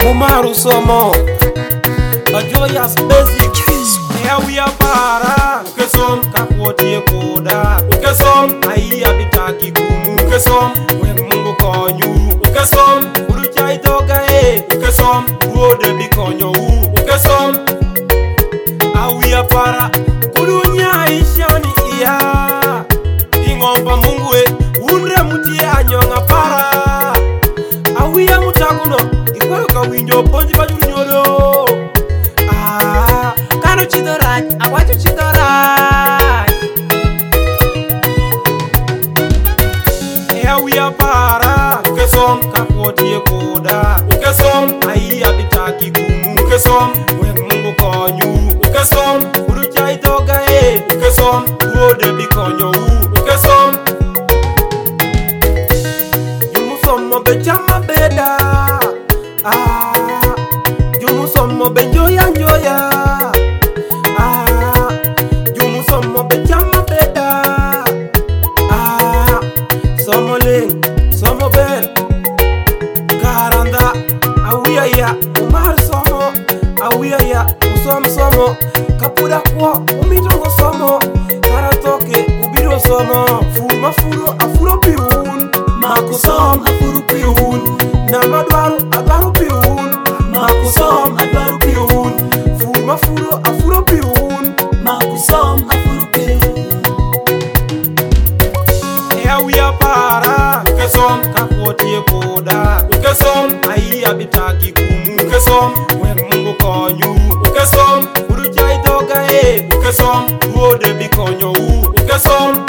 Umaru Somo, a joyous basic. Here we are para, ukesom kakwoti koda, ukesom aiya bitaki kumu, ukesom we Mungu konyu, ukesom uruchai toka ukesom uode bikonyo ukesom awiya para kudunya ishani iya ingomba Mungu unre mutie anyonga para awiya mutakuno ikwayo kawinjo ponji bajunyolo kano chidoraj awacho chidoraj awiya para ukesom kakwoti koda ukesom aiya bitaki kumu ukesom we Mungu konyu ukesom uruchai toka ukesom uode bikonyo ukesom yumusomo bechama beda yumusomo benjoya njoya yumusomo bechama beda somo ling somo ben karanda awiya ya Umar Somo awiya ya somo kapuda kwa umitongo somo karatoke ubiro somo fuma furo afuro piun makusom afuro piun na adwaru piun makusom adwaru piun fuma furo afuro piun makusom afuro piun awiya para ukesom kakwoti koda ukesom aiya bitaki kumu ukesom we Mungu konyu ukesom uruchai toka ukesom uode bikonyo ukesom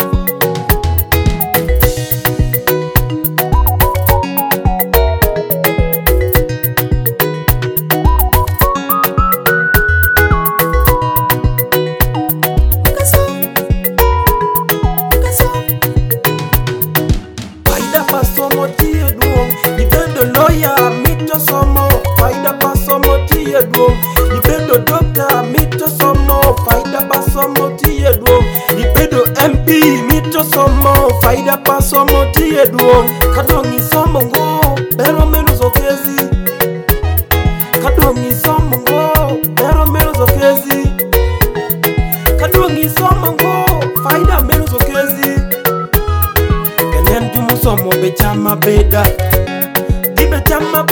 faida pasomo tie duong ibendo lawyer mito somo faida pasomo tie duong ibendo doctor mito somo faida pasomo tie duong ibendo MP mito somo faida pasomo tie duong kadongi somo ngo bero meno zokezi kadongi somo ngo bero meno zokezi kadongi somo ngo faida meno zokezi kenen jumusomo bechama beda dibe chama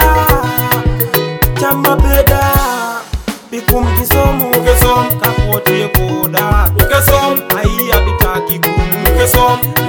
beda bikum kisomo ukesom kakwoti koda ukesom aiya bitaki kumu ukesom